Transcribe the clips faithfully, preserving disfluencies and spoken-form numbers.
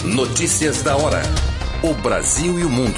Notícias da hora. O Brasil e o mundo.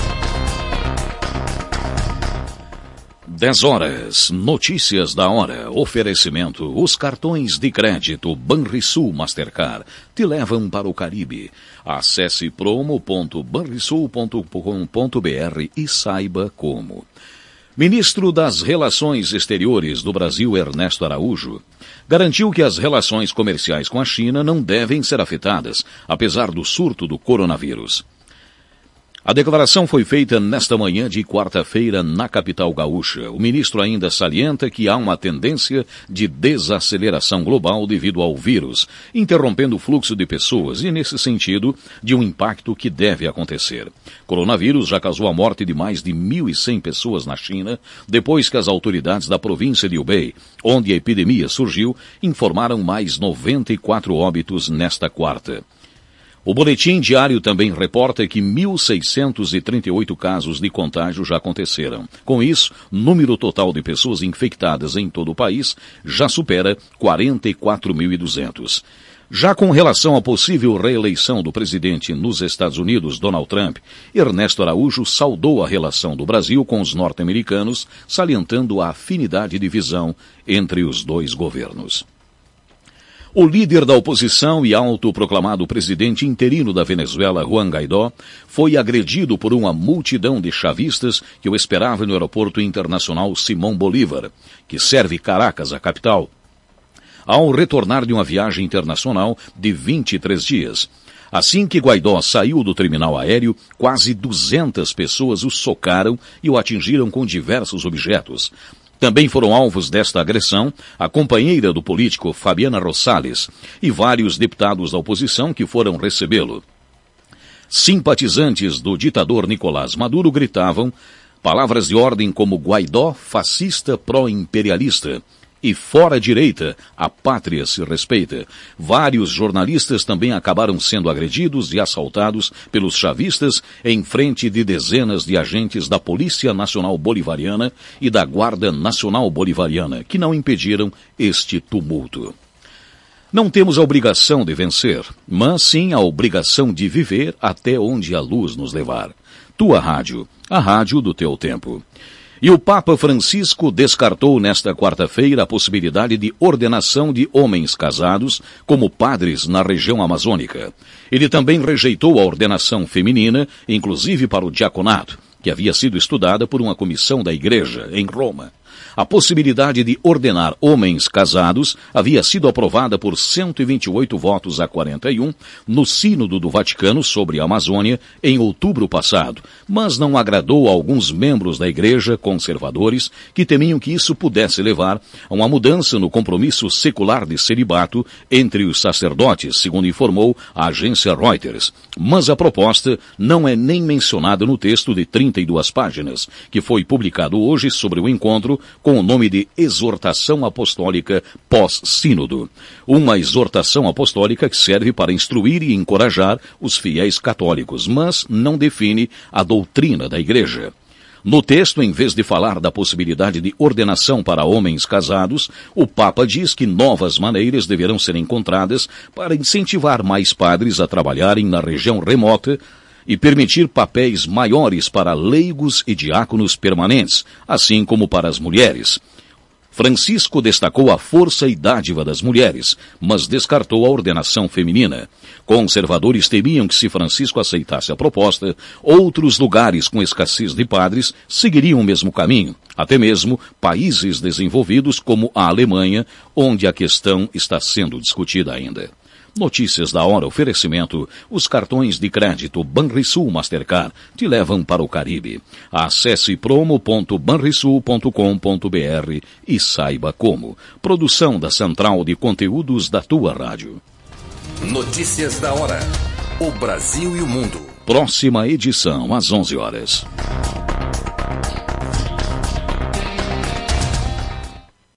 dez horas. Notícias da hora. Oferecimento. Os cartões de crédito Banrisul Mastercard te levam para o Caribe. Acesse promo ponto banrisul ponto com ponto br e saiba como. Ministro das Relações Exteriores do Brasil, Ernesto Araújo, garantiu que as relações comerciais com a China não devem ser afetadas, apesar do surto do coronavírus. A declaração foi feita nesta manhã de quarta-feira na capital gaúcha. O ministro ainda salienta que há uma tendência de desaceleração global devido ao vírus, interrompendo o fluxo de pessoas e, nesse sentido, de um impacto que deve acontecer. Coronavírus já causou a morte de mais de mil e cem pessoas na China, depois que as autoridades da província de Hubei, onde a epidemia surgiu, informaram mais noventa e quatro óbitos nesta quarta. O boletim diário também reporta que mil seiscentos e trinta e oito casos de contágio já aconteceram. Com isso, o número total de pessoas infectadas em todo o país já supera quarenta e quatro mil e duzentos. Já com relação à possível reeleição do presidente nos Estados Unidos, Donald Trump, Ernesto Araújo saudou a relação do Brasil com os norte-americanos, salientando a afinidade de visão entre os dois governos. O líder da oposição e autoproclamado presidente interino da Venezuela, Juan Guaidó, foi agredido por uma multidão de chavistas que o esperava no aeroporto internacional Simón Bolívar, que serve Caracas, a capital, ao retornar de uma viagem internacional de vinte e três dias. Assim que Guaidó saiu do terminal aéreo, quase duzentas pessoas o socaram e o atingiram com diversos objetos. Também foram alvos desta agressão a companheira do político Fabiana Rosales e vários deputados da oposição que foram recebê-lo. Simpatizantes do ditador Nicolás Maduro gritavam palavras de ordem como Guaidó fascista pró-imperialista e fora direita, a pátria se respeita. Vários jornalistas também acabaram sendo agredidos e assaltados pelos chavistas em frente de dezenas de agentes da Polícia Nacional Bolivariana e da Guarda Nacional Bolivariana, que não impediram este tumulto. Não temos a obrigação de vencer, mas sim a obrigação de viver até onde a luz nos levar. Tua rádio, a rádio do teu tempo. E o Papa Francisco descartou nesta quarta-feira a possibilidade de ordenação de homens casados como padres na região amazônica. Ele também rejeitou a ordenação feminina, inclusive para o diaconato, que havia sido estudada por uma comissão da Igreja em Roma. A possibilidade de ordenar homens casados havia sido aprovada por cento e vinte e oito votos a quarenta e um no Sínodo do Vaticano sobre a Amazônia em outubro passado, mas não agradou a alguns membros da Igreja conservadores que temiam que isso pudesse levar a uma mudança no compromisso secular de celibato entre os sacerdotes, segundo informou a agência Reuters. Mas a proposta não é nem mencionada no texto de trinta e duas páginas, que foi publicado hoje sobre o encontro com o nome de Exortação Apostólica Pós-Sínodo. Uma exortação apostólica que serve para instruir e encorajar os fiéis católicos, mas não define a doutrina da Igreja. No texto, em vez de falar da possibilidade de ordenação para homens casados, o Papa diz que novas maneiras deverão ser encontradas para incentivar mais padres a trabalharem na região remota e permitir papéis maiores para leigos e diáconos permanentes, assim como para as mulheres. Francisco destacou a força e dádiva das mulheres, mas descartou a ordenação feminina. Conservadores temiam que se Francisco aceitasse a proposta, outros lugares com escassez de padres seguiriam o mesmo caminho, até mesmo países desenvolvidos como a Alemanha, onde a questão está sendo discutida ainda. Notícias da hora, oferecimento. Os cartões de crédito Banrisul Mastercard te levam para o Caribe. Acesse promo ponto banrisul ponto com ponto br e saiba como. Produção da Central de Conteúdos da tua rádio. Notícias da hora. O Brasil e o mundo. Próxima edição às onze horas.